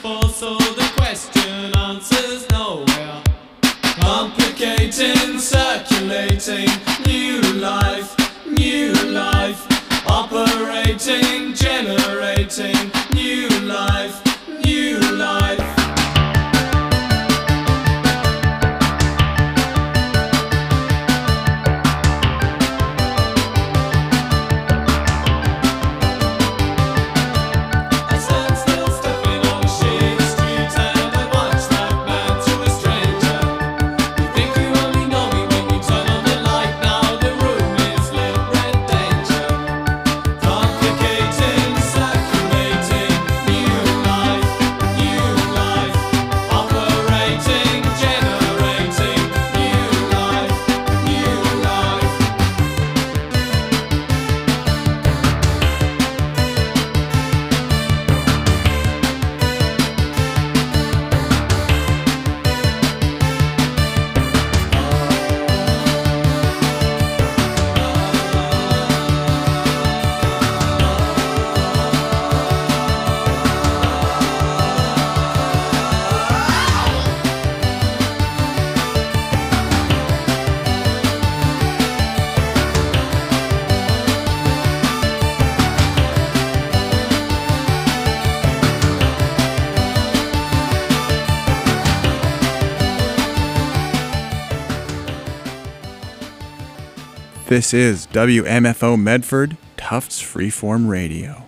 for, so the question answers nowhere. Complicating, circulating, new life, operating, generating, new life, new life. This is WMFO Medford, Tufts Freeform Radio.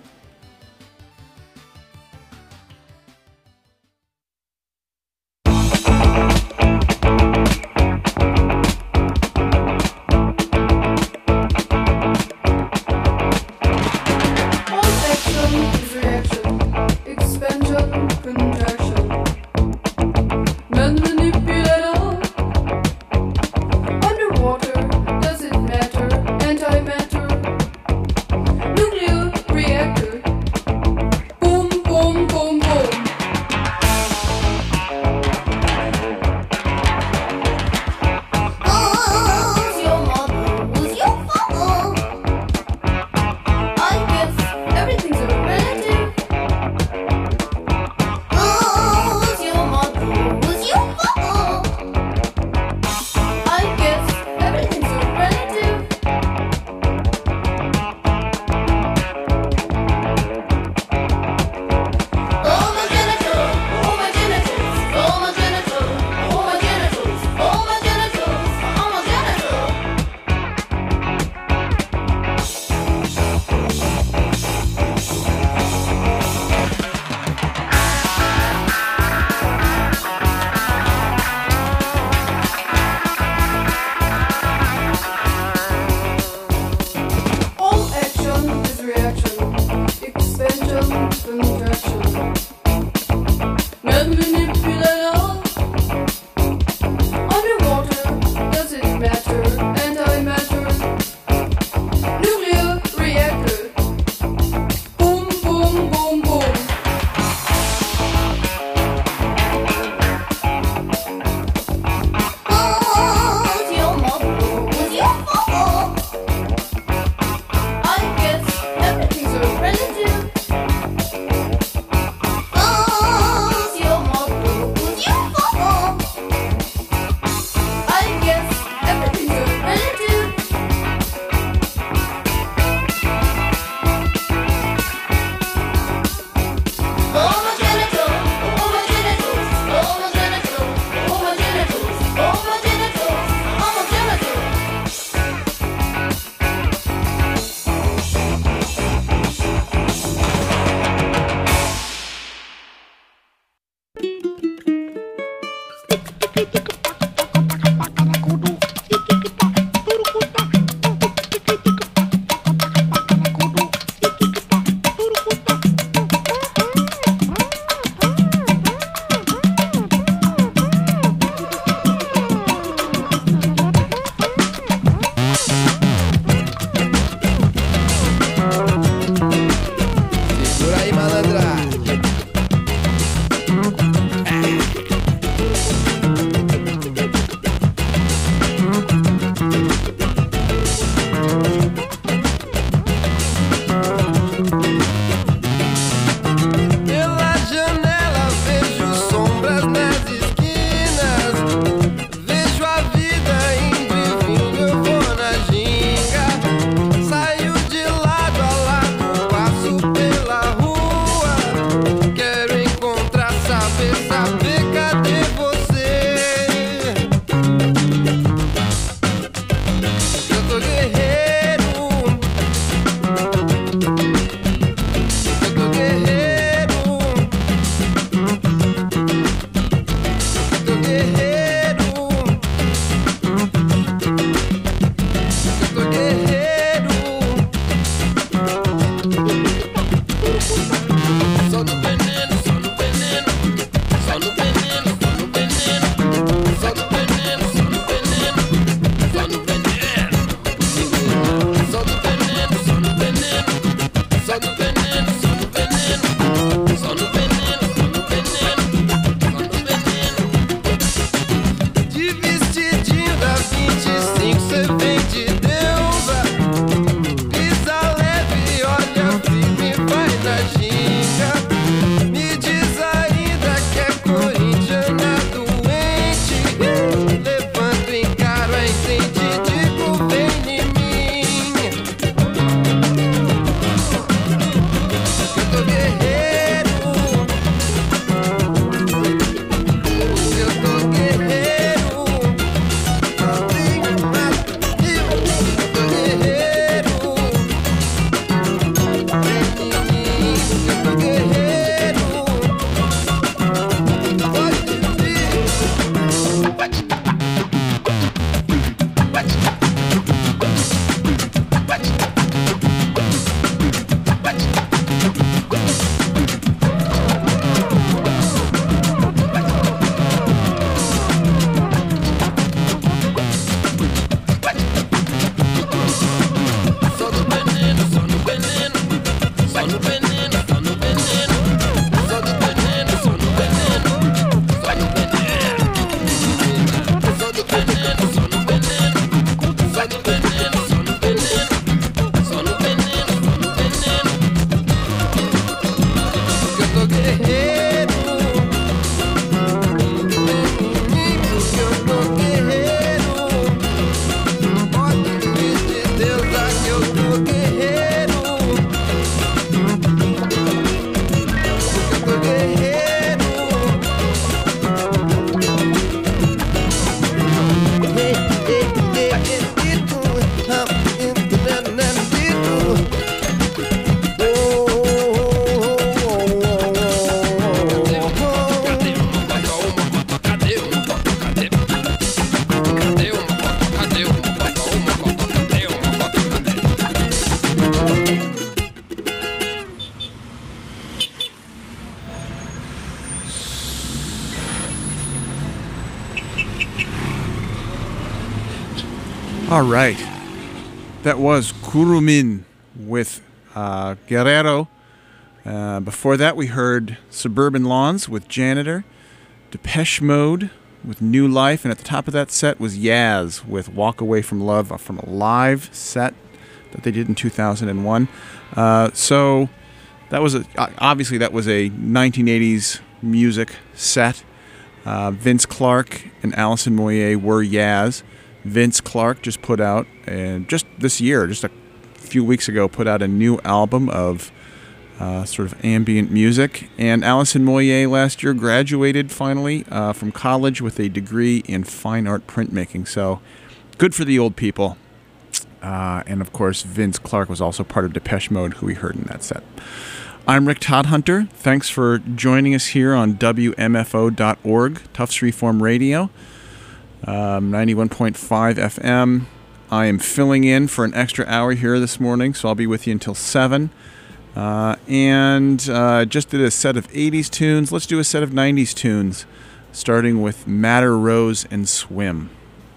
saber, cadê você? Eu tô guerreiro. Eu tô guerreiro. Eu tô guerreiro. Eu tô guerreiro. Só no veneno, só no veneno. Só no veneno, só no veneno. Só no veneno, só no veneno. Só no veneno. Só no veneno, só no veneno. Só no veneno, só no veneno. Só no veneno, só no veneno. Só no veneno. De vestidinho da 25 cê vem de deusa. Pisa leve, olha firme, vai na ginga. Me diz ainda que é corintiana doente. Levanto, encaro, entende, digo vem em mim. Eu tô guerreiro. Eu tô guerreiro. Eu tô guerreiro. Só no veneno, só no veneno. Só no veneno, só no veneno. Só no veneno, só no veneno. Só no veneno. Só no veneno, só no veneno. Só no veneno, só no veneno. Só no veneno, só no veneno. Eu tô guerreiro. Eu tô guerreiro. Pode vir de Deus que eu tô guerreiro. Eu tô guerreiro. All right. That was Kurumin with Guerrero. Before that, we heard Suburban Lawns with Janitor, Depeche Mode with New Life, and at the top of that set was Yaz with Walk Away from Love from a live set that they did in 2001. So that was obviously that was a 1980s music set. Vince Clarke and Alison Moyet were Yaz. Vince Clarke just put out, and just this year, just a few weeks ago, put out a new album of sort of ambient music. And Alison Moyet last year graduated finally from college with a degree in fine art printmaking. So good for the old people. And of course, Vince Clarke was also part of Depeche Mode, who we heard in that set. I'm Rick Todhunter. Thanks for joining us here on WMFO.org, Tufts Reform Radio. 91.5 FM. I am filling in for an extra hour here this morning, so I'll be with you until 7. And just did a set of 80s tunes. Let's do a set of 90s tunes, starting with Madder Rose and Swim.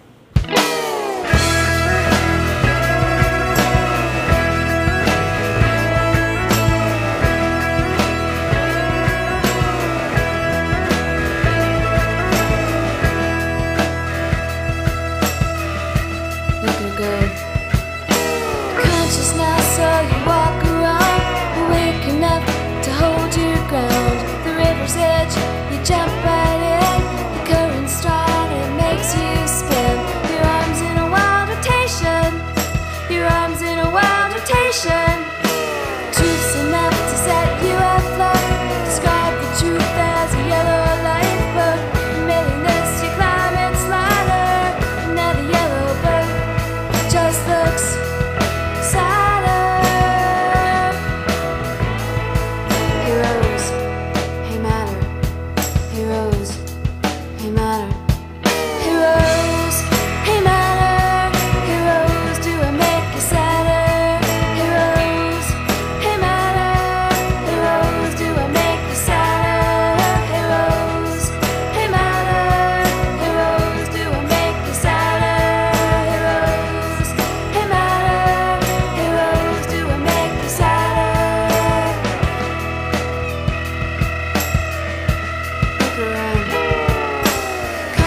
Jump right in, the current's strong, it makes you spin. Your arms in a wild rotation, your arms in a wild rotation. Truth's enough to set you afloat. Describe the truth as a yellow heroes, hey matter. Heroes, hey matter. Heroes, do I make you sadder? Heroes, hey matter. Heroes, do I make you sadder? Heroes, hey matter. Heroes, do I make you sadder? Heroes, hey matter. Heroes, do I make you sadder? Look around.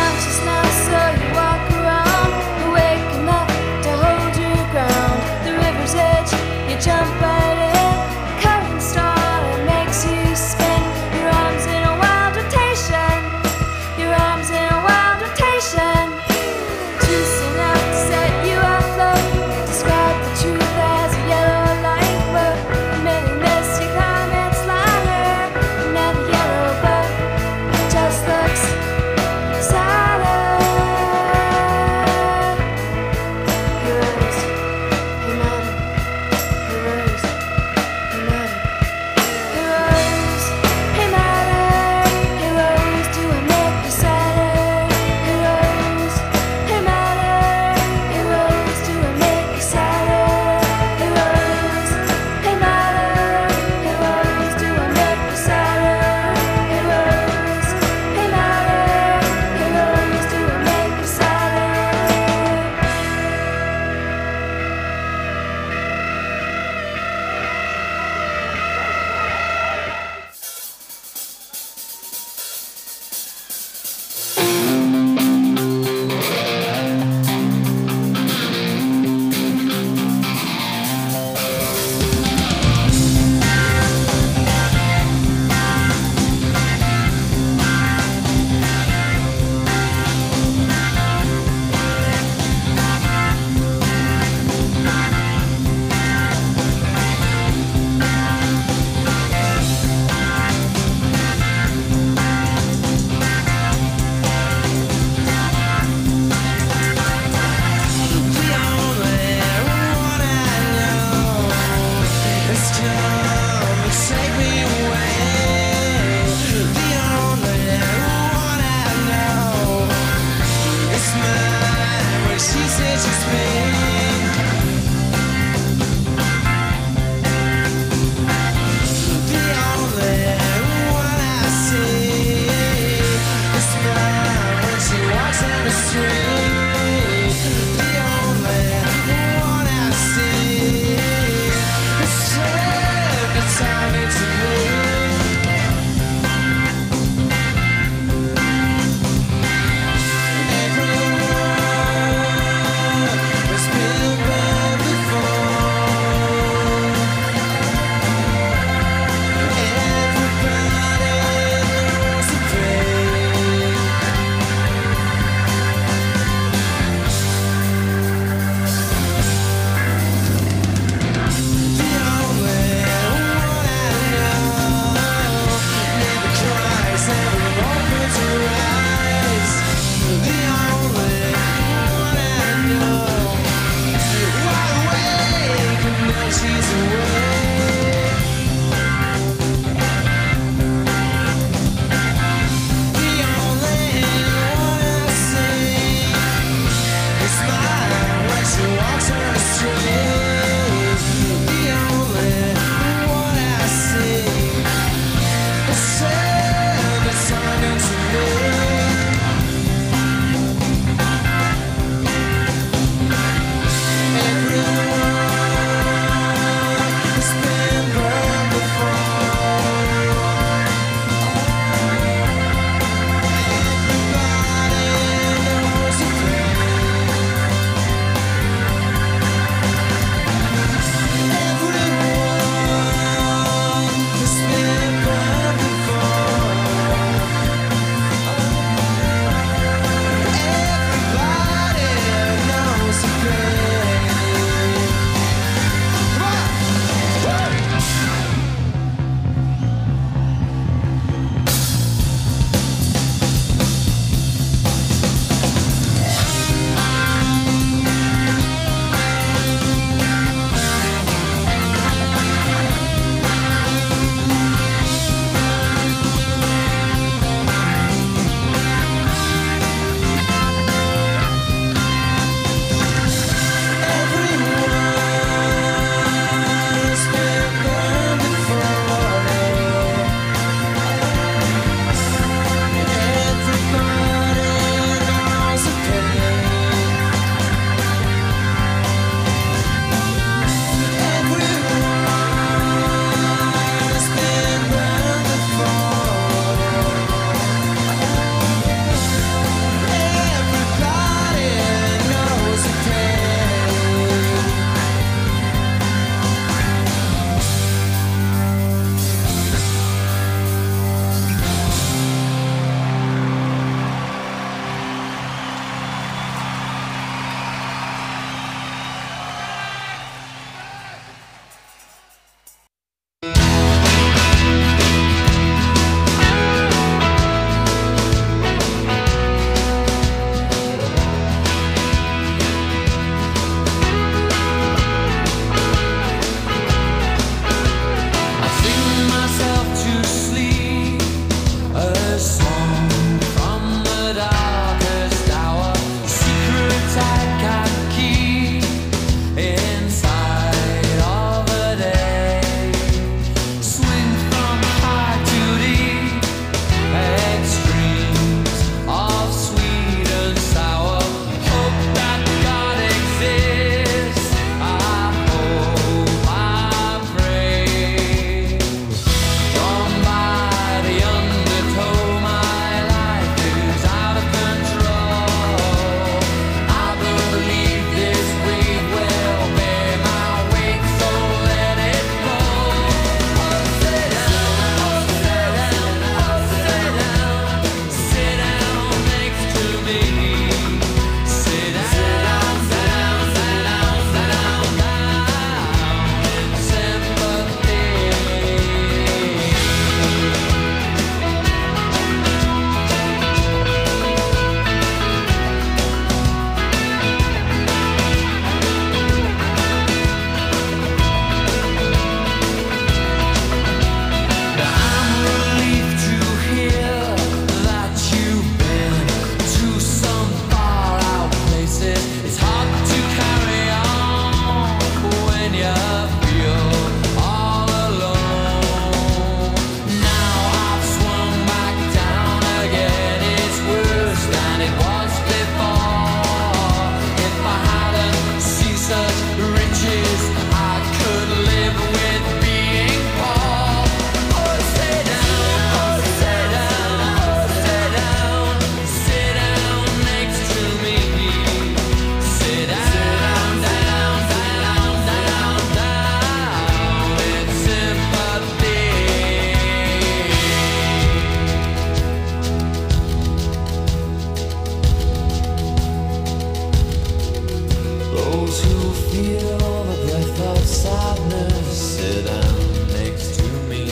Those who feel the breath of sadness sit down next to me.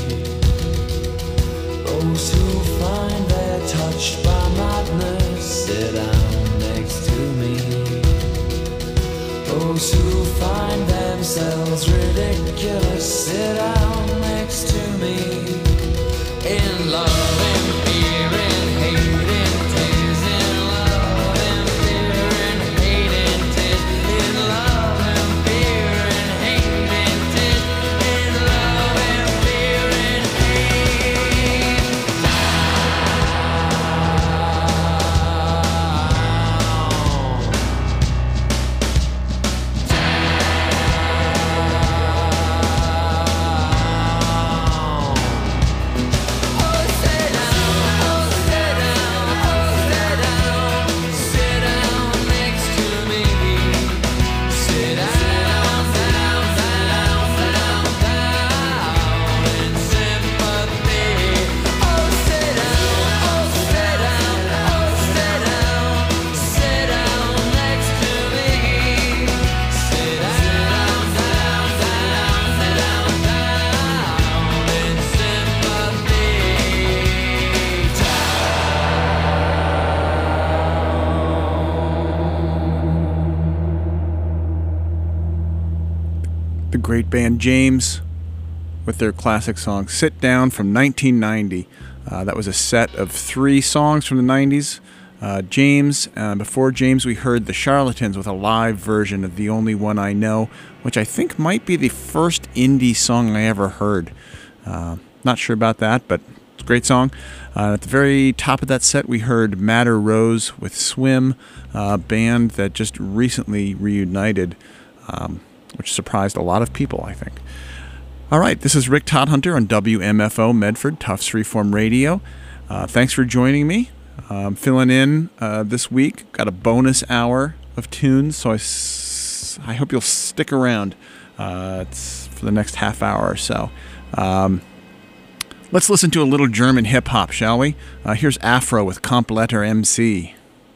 Those who find they're touched by madness sit down next to me. Those who find themselves ridiculous sit down next to me. In love, in fear, in hate, in tears. In love, in fear, in hate, in tears. In love, in fear, in hate, in tears. In love, in fear, in hate. The great band James with their classic song Sit Down from 1990. That was a set of 3 songs from the 90s. James, before James we heard the Charlatans with a live version of The Only One I Know, which I think might be the first indie song I ever heard. Not sure about that, but it's a great song. At the very top of that set we heard Madder Rose with Swim, a band that just recently reunited, which surprised a lot of people, I think. All right, this is Rick Todhunter on WMFO Medford, Tufts Freeform Radio. Thanks for joining me. I'm filling in this week. Got a bonus hour of tunes, so I hope you'll stick around it's for the next half hour or so. Let's listen to a little German hip-hop, shall we? Here's Afro with Kompletter MC.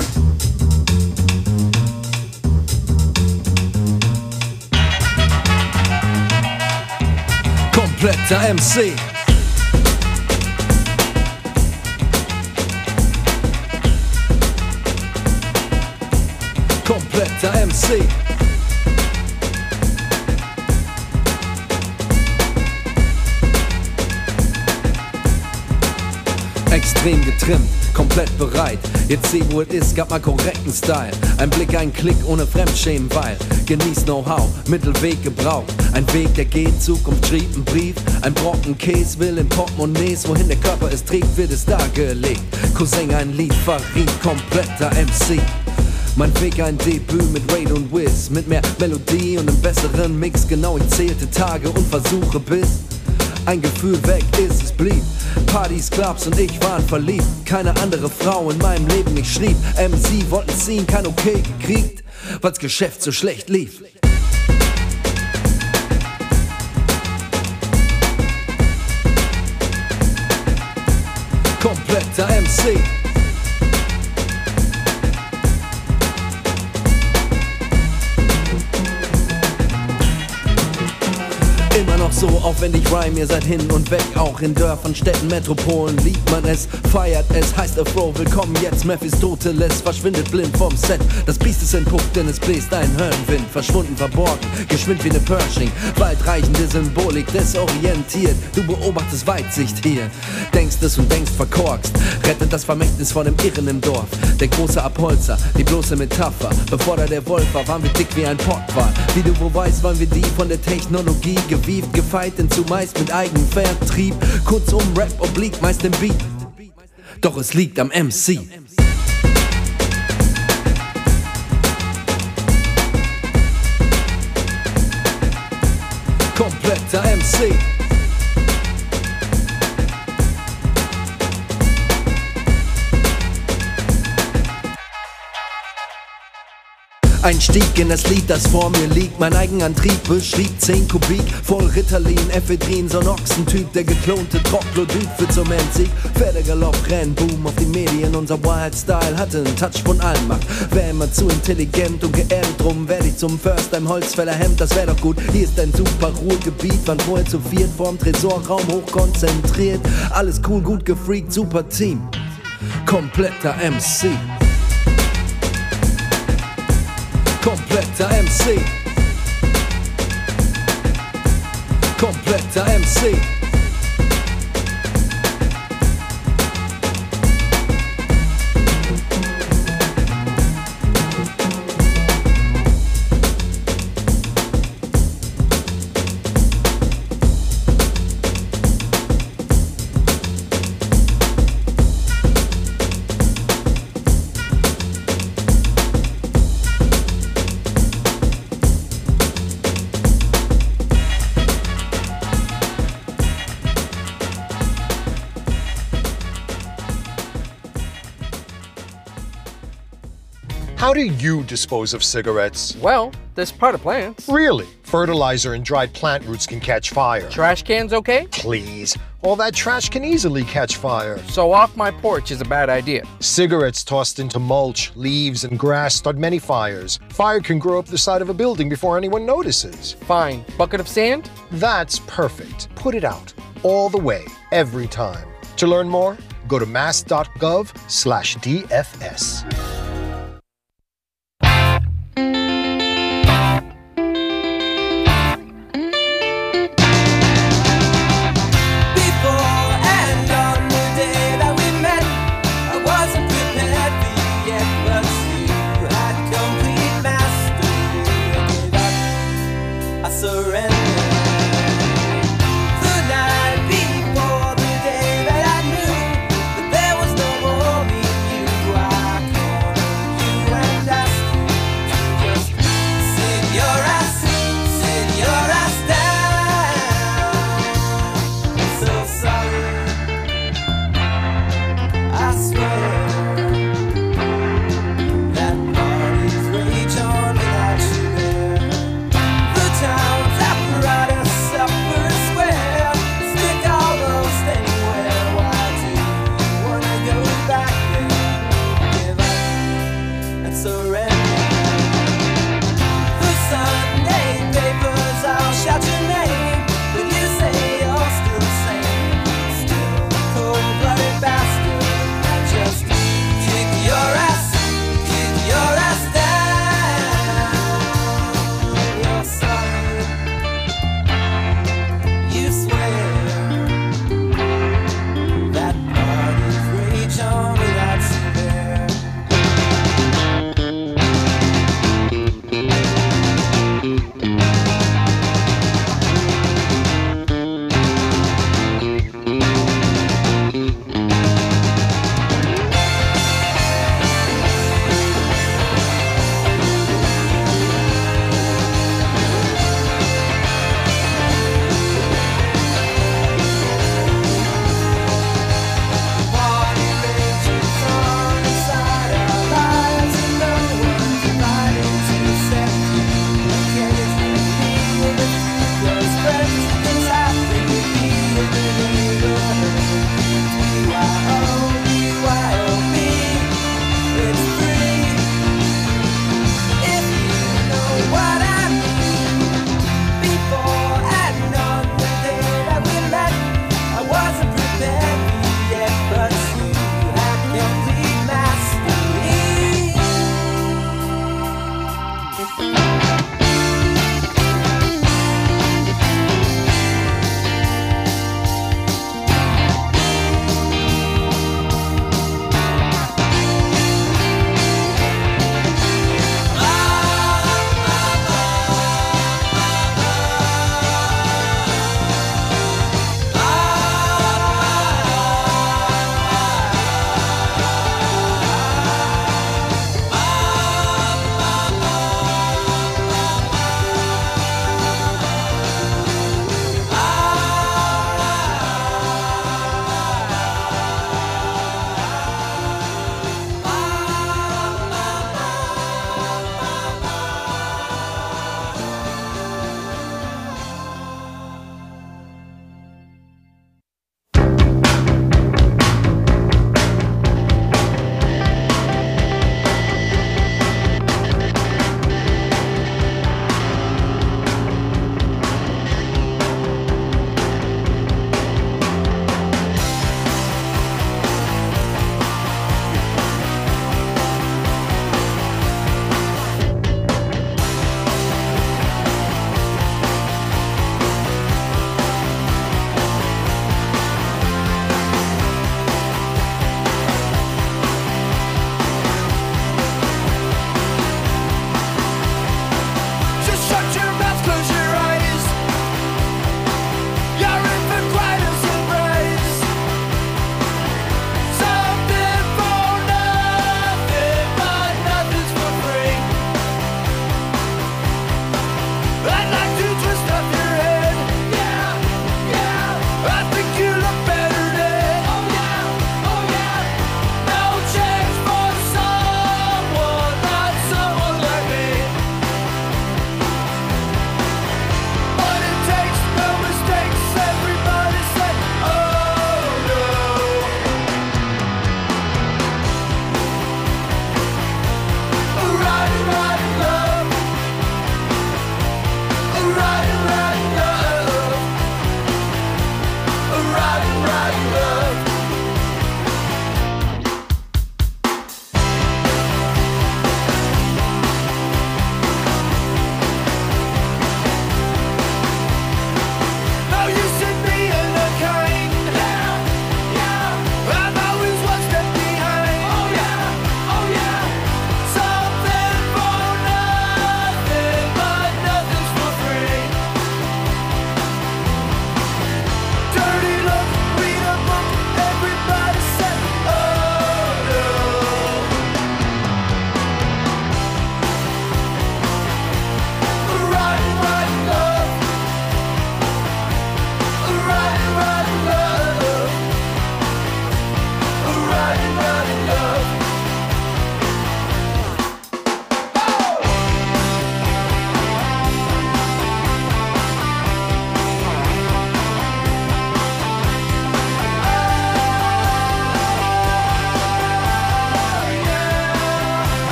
Kompletter MC. Kompletter MC. Extrem getrimmt, komplett bereit. Jetzt sieh, wo es ist, gab mal korrekten Style. Ein Blick, ein Klick ohne Fremdschämen, weil genieß Know-how, Mittelweg gebraucht. Ein Weg, der geht, Zukunft schrieb ein Brief. Ein Brocken Käse will in Portemonnaies, wohin der Körper es trägt, wird es dargelegt. Cousin ein Lied verriet, kompletter MC. Mein Weg ein Debüt mit Raid und Wiz, mit mehr Melodie und einem besseren Mix. Genau, ich zählte Tage und Versuche bis ein Gefühl weg ist, es blieb. Partys, Clubs und ich waren verliebt. Keine andere Frau in meinem Leben mich schrieb. MC wollten ziehen, kein Okay gekriegt, weil's Geschäft so schlecht lief. Kompletter MC. Immer noch so aufwendig rhyme, ihr seid hin und weg, auch in Dörfern, Städten, Metropolen liebt man es, feiert es, heißt Afro, willkommen jetzt, Mephistopheles verschwindet blind vom Set, das Biest ist entpuppt, denn es bläst ein Höllenwind, verschwunden, verborgen, geschwind wie ne Pershing, weitreichende Symbolik, desorientiert, du beobachtest Weitsicht hier, denkst es und denkst verkorkst, rettet das Vermächtnis von dem Irren im Dorf, der große Abholzer, die bloße Metapher, bevor da der Wolf war, waren wir dick wie ein Pottwal, wie du wo weißt, waren wir die von der Technologie gewieft, gefeit in zumeist mit Eigenvertrieb. Kurzum, Rap obliegt meist im Beat. Doch es liegt am MC. Kompletter MC. Einstieg in das Lied, das vor mir liegt. Mein Eigenantrieb beschrieb 10 Kubik voll Ritalin, Ephedrin, so ein Ochsentyp, der geklonte Troglodyt für zum Endsieg. Pferdegalopp, Rennboom auf die Medien, unser Wild-Style hatte einen Touch von Allmacht. Wär immer zu intelligent und geerdet, drum werd ich zum First-Time Holzfällerhemd, das wär doch gut. Hier ist ein super Ruhegebiet, waren vorher zu viert vorm Tresorraum, hochkonzentriert. Alles cool, gut gefreakt, super Team. Kompletter MC. Kompletter MC. Kompletter MC. How do you dispose of cigarettes? Well, there's part of plants. Really? Fertilizer and dried plant roots can catch fire. Trash cans okay? Please. All that trash can easily catch fire. So off my porch is a bad idea. Cigarettes tossed into mulch, leaves, and grass start many fires. Fire can grow up the side of a building before anyone notices. Fine. Bucket of sand? That's perfect. Put it out. All the way. Every time. To learn more, go to mass.gov/DFS.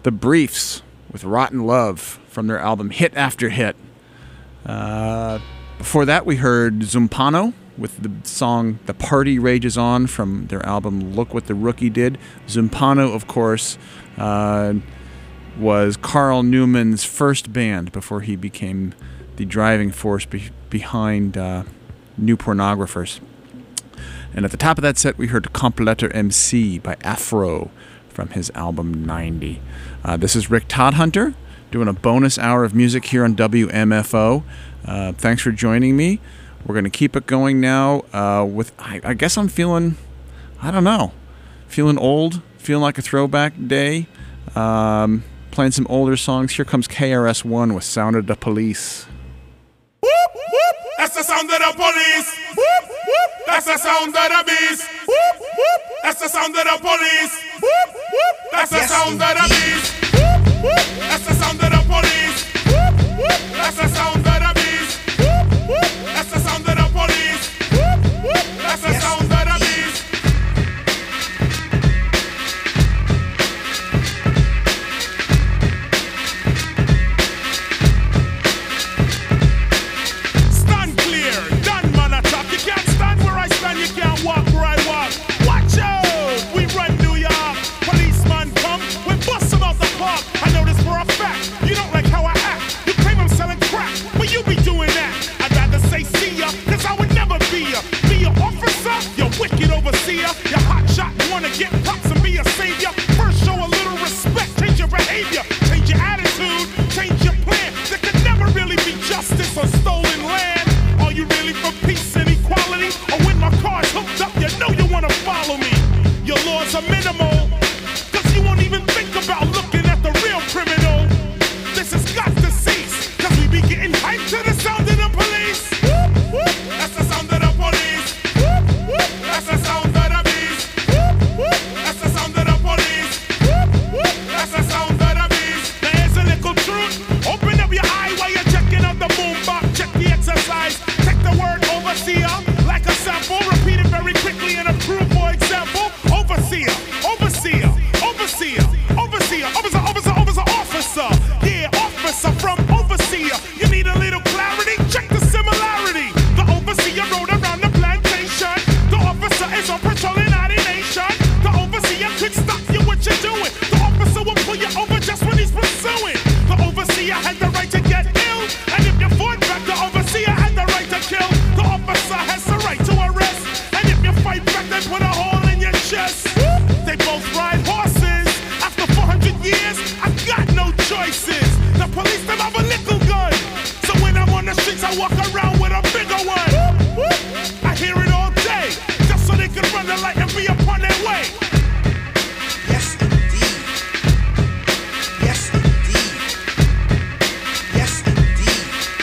The Briefs with Rotten Love from their album Hit After Hit. Before that, we heard Zumpano with the song The Party Rages On from their album Look What the Rookie Did. Zumpano, of course, was Carl Newman's first band before he became the driving force behind New Pornographers. And at the top of that set, we heard Completter MC by Afro from his album 90. This is Rick Todhunter doing a bonus hour of music here on WMFO. Thanks for joining me. We're going to keep it going now with, I guess I'm feeling, I don't know, feeling old, feeling like a throwback day, playing some older songs. Here comes KRS-One with Sound of the Police. Whoop, whoop. That's the sound of the police. Whoop, whoop. That's the sound of the beast. Whoop, whoop. That's the sound of the police. Whoop, whoop. That's the sound of the beast. Whoop, whoop. That's the sound of the police. Whoop, whoop. That's the sound of the beast. Whoop, whoop. That's the sound of the police. Whoop, whoop. That's the sound of the beast. Stand clear, done man attack. You can't stand where I stand, you can't walk where I walk. Watch out, we run New York. Policeman come, we bust him out the park. I know this for a fact. You don't like how I act. You claim I'm selling crack, but you be doing that. I'd rather say see ya, cause I would never be ya. Be your officer, you wicked overseer. You hot shot, wanna get props and be a savior. First show a little respect, change your behavior, change your attitude, change your plan. There could never really be justice on stolen land. Are you really for peace and equality? Or when my car's hooked up, you know you wanna follow me. Your laws are minimal, cause you won't even think about looking at the real criminal. This has got to cease, cause we be getting hyped to the sound of the police. Whoop, whoop. That's the sound of the police. Whoop, whoop. That's the sound of the beast. Whoop, whoop. That's the sound of the police. Whoop, whoop. That's the sound of the beast. Now here's a little truth. Open up your eye while you're checking out the boombox. Check the exercise. Take the word overseer like a sample. Repeat it very quickly and approve for example. Overseer, overseer, overseer, overseer, officer, officer, officer, officer. Yeah, officer from overseer. You need a little clarity? Check the similarity. The overseer rode around the plantation. The officer is on patrol in our nation. The overseer could stop you what you're doing. The officer will pull you over just when he's pursuing. The overseer had the right to get ill. And if you fought back, the overseer had the right to kill. The officer has the right to arrest. And if you fight back, they put a hole in your chest. They both ride horses. After 400 years, I've got no choices. The police them have a little gun. So when I'm on the streets, I walk around with a bigger one. I hear it all day, just so they can run the light and be upon their way. Yes, indeed. Yes, indeed. Yes, indeed.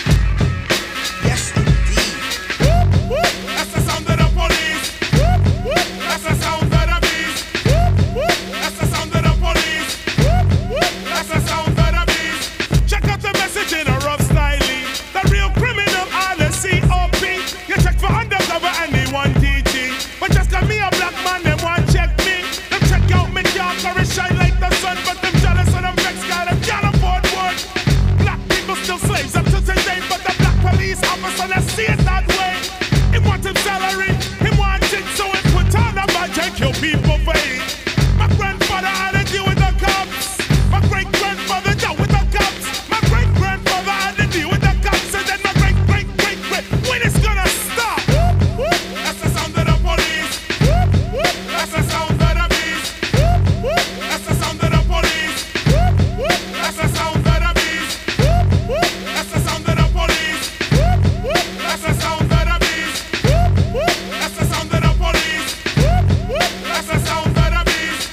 Yes, indeed. That's the sound of the police. That's the sound of the beast. That's the sound of the police. That's the sound of the beast. Check out the message in a rough style. The real criminal are the COP. You check for undercover and they want DG. But just cause me a black man, them want check me. Them check out me car, cause it shine like the sun. But them jealous and them vex, got them can't afford one. Black people still slaves up to today. But the black police officer, let's see it that way. He want him salary, he want it, so he put on a badge and kill people for it. My grandfather had to deal with the cops. My great-grandfather dealt with the cops. My great-grandfather had to deal with the cops. And then my great-great-great-great, when it's gonna stop? That's the sound of the police. That's the sound of the beast. That's the sound of the police. That's the sound of the beast. That's the sound of the police. That's the sound of the beast. That's the sound of the police. That's the sound of the beast.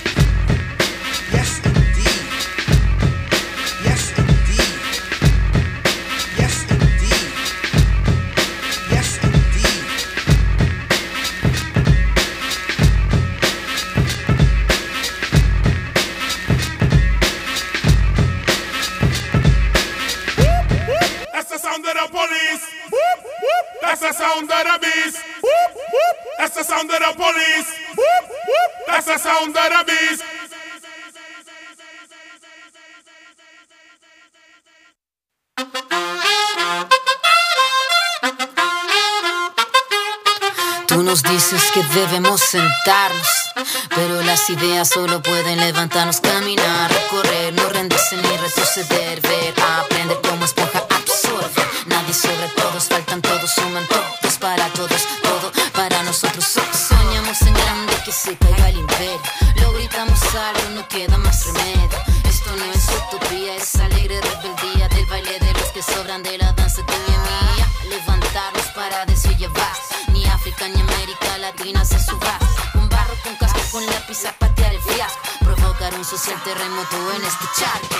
Yes, indeed. Yes, indeed. Yes, indeed. Yes, indeed. That's the sound of the police. That's the sound of the beast. That's the sound of the police. That's the sound of the beast. nos dices que debemos sentarnos, pero las ideas solo pueden levantarnos, caminar, recorrer, no rendirse ni retroceder, ver, aprender como esponja absorbe. Nadie sobre todos, faltan todos, suman todos para todos, todo para nosotros. Soñamos en grande que se caiga el imperio, lo gritamos algo, no queda más remedio. Esto no es utopía, es alegre rebeldía del baile de los que sobran de la danza tuya y mía. Levantarnos para decir ya basta, ni África ni América Latina se suba. Con barro, con casco, con lápiz a patear el fiasco, provocar un social terremoto en este charco.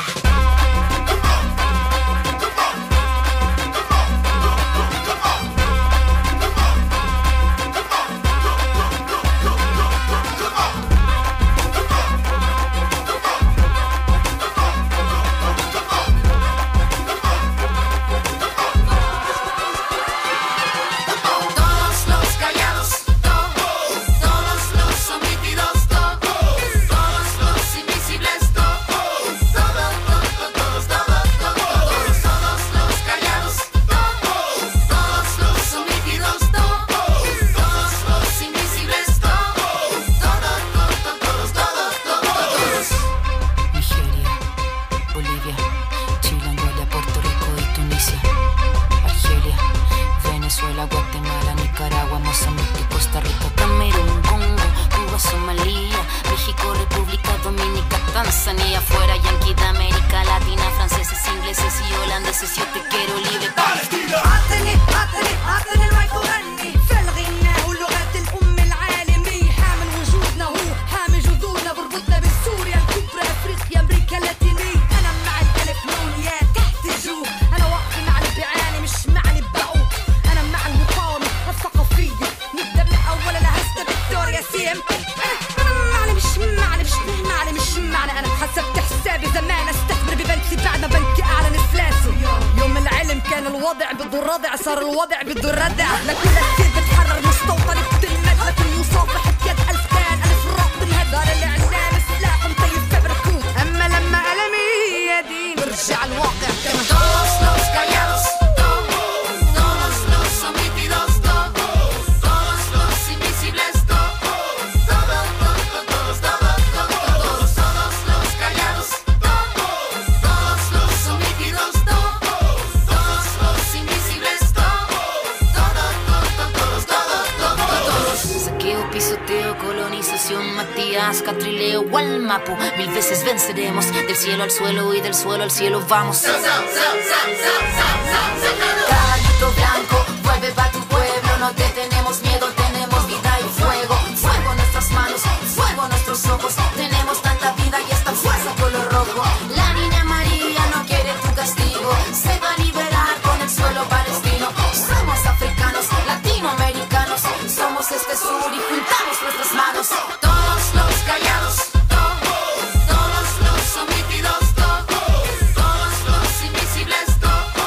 Tanzania, fuera yanqui de América Latina, franceses, ingleses y holandeses, yo te quiero libre Palestina. عطني المايك وغني في الغناء ولغة الأم العالمية، حامل وجودنا هو حامل جذورنا، بربطنا بسوريا الكبرى، أفريقيا، أمريكا اللاتينية. أنا مع الألف نونيات تحت الجو، أنا واقفة مع اللي بيعاني مش مع اللي بقوا، أنا مع المقاومة الثقافية، نبدأ من أول أنا هسه فيكتوريا سيم. أنا مش معنى أنا حسبت حسابي زمان استثمر ببنكي بعد ما بنكي أعلن إفلاسه. يوم العلم كان الوضع بده الردع، صار الوضع بده الردع. لكل كثير بتحرر مستوطن بتلمد، لكن يصافح بيد ألف كان ألف راق بالهدار الإعلام سلاح مطيب فبركوت. أما لما ألمي يدين برجع الواقع كما todos los callados, todos los omitidos, todos los invisibles, colonización, Matías, Catrileo, Gualmapu. 1000 veces venceremos, del cielo al suelo y del suelo al cielo vamos. Caballito blanco, vuelve pa' tu pueblo, no te tenemos miedo, tenemos vida y fuego. Fuego en nuestras manos, fuego en nuestros ojos, tenemos tanta vida y esta fuerza color rojo. La niña María no quiere tu castigo, se va a liberar con el suelo palestino. Somos africanos, latinoamericanos, somos este sur y juntamos nuestras manos. Todos los callados, todos los omitidos, todos los invisibles, todos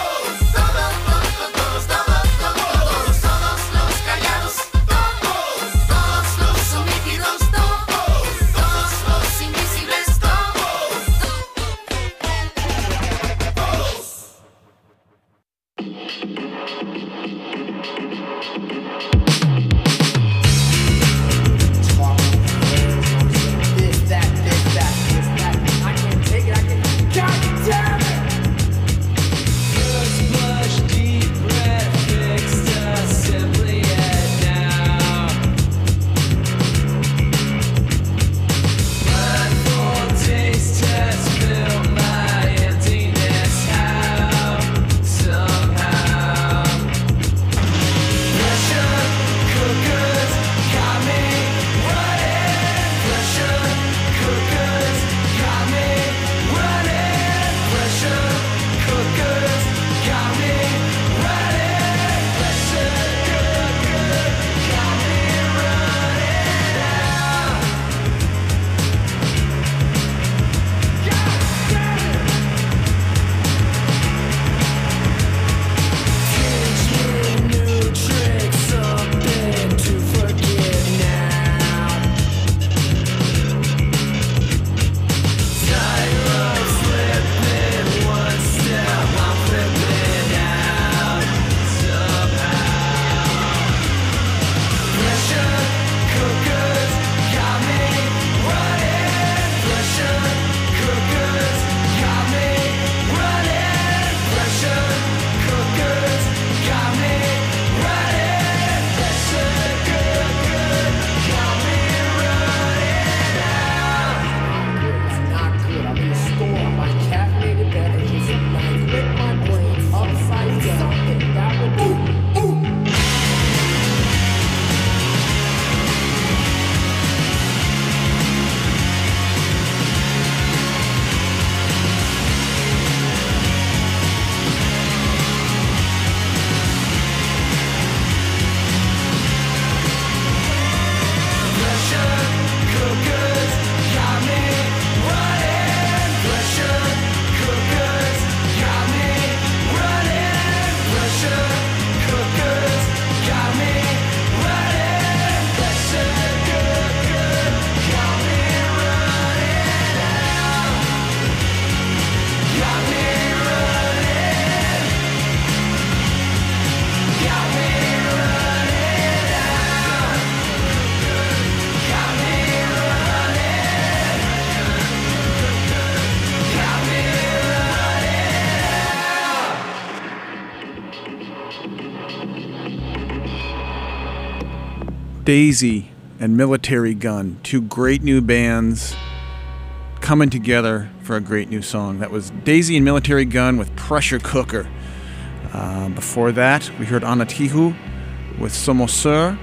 Daisy and Military Gun, two great new bands coming together for a great new song. That was Daisy and Military Gun with Pressure Cooker. Before that, we heard Anatihu with Somosur.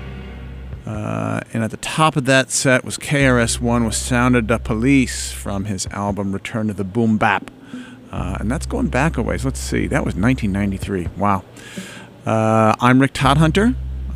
And at the top of that set was KRS-One with Sound of the Police from his album Return to the Boom Bap. And that's going back a ways. Let's see. That was 1993. Wow. I'm Rick Todhunter.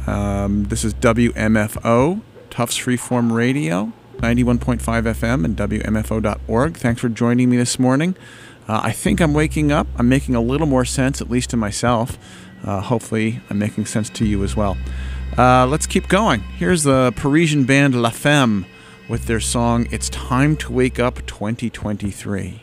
This is WMFO, Tufts Freeform Radio, 91.5 FM and WMFO.org. Thanks for joining me this morning. I think I'm waking up. I'm making a little more sense, at least to myself. Hopefully, I'm making sense to you as well. Let's keep going. Here's the Parisian band La Femme with their song It's Time to Wake Up 2023.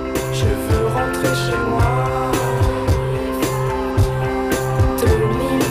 Je veux rentrer chez moi. 2000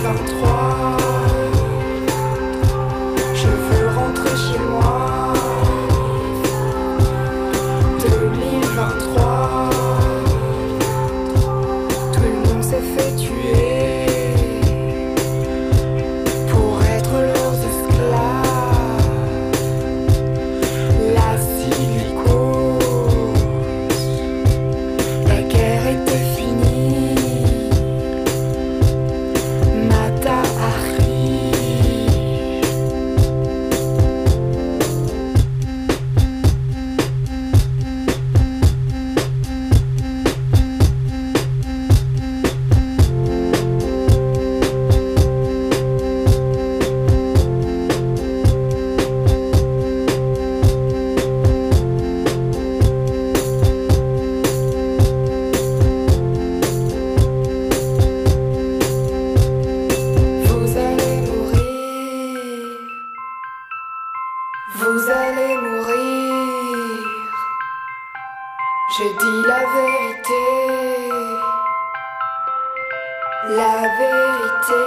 La vérité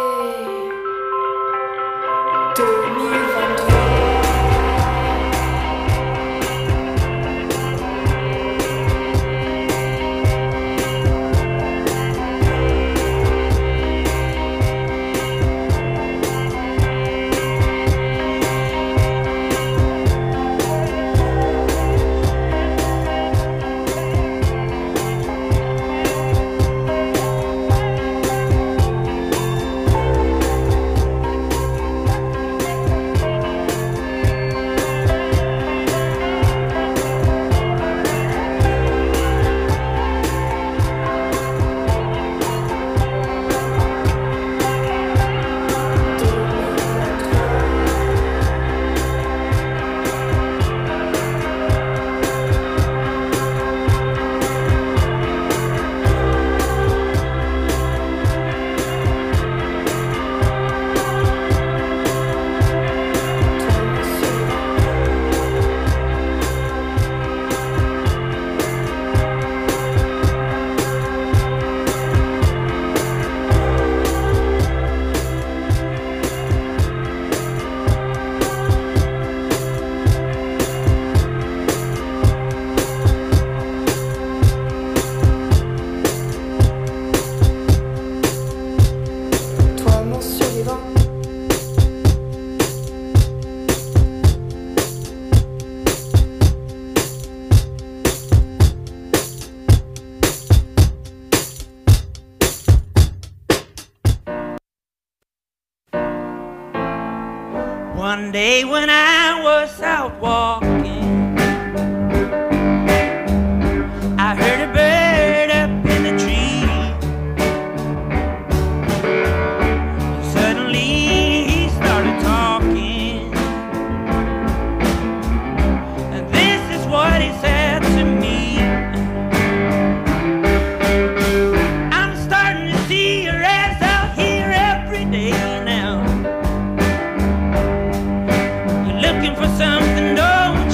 2023. Toi mon survivant. One day when I was out walking, I heard a bird up in the tree. Suddenly he started talking, and this is what he said to me. I'm starting to see your ass out here every day now. Looking for something, don't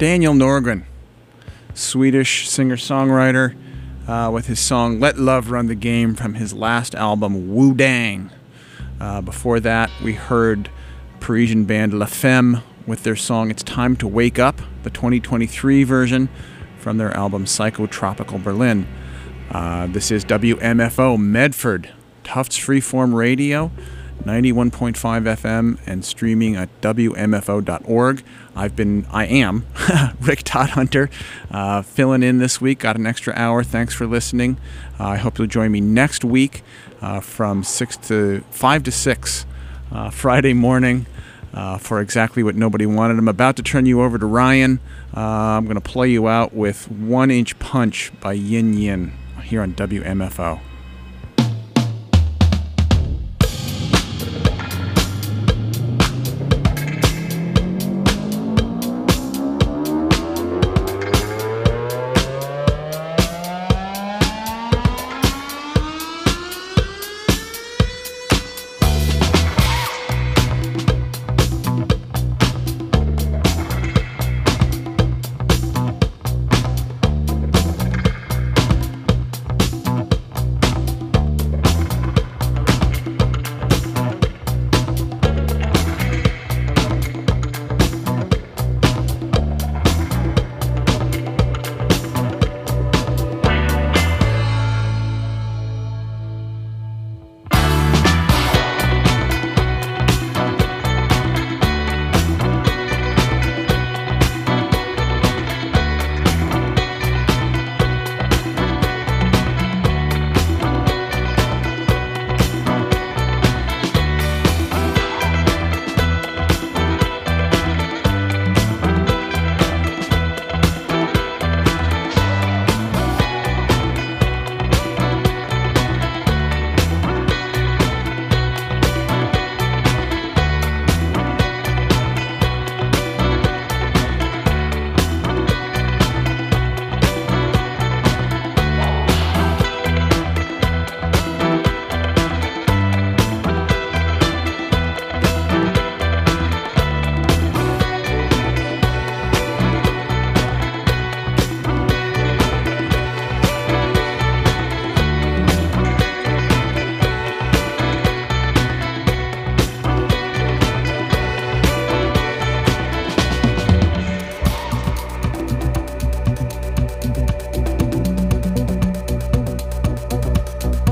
Daniel Norgren, Swedish singer-songwriter, with his song Let Love Run the Game from his last album, Wu Dang. Before that, we heard Parisian band La Femme with their song It's Time to Wake Up, the 2023 version from their album Psychotropical Berlin. This is WMFO Medford, Tufts Freeform Radio, 91.5 FM, and streaming at WMFO.org. I am Rick Todhunter, filling in this week. Got an extra hour. Thanks for listening. I hope you'll join me next week from 5 to 6 Friday morning for Exactly What Nobody Wanted. I'm about to turn you over to Ryan. I'm going to play you out with 1 Inch Punch by Yin Yin here on WMFO.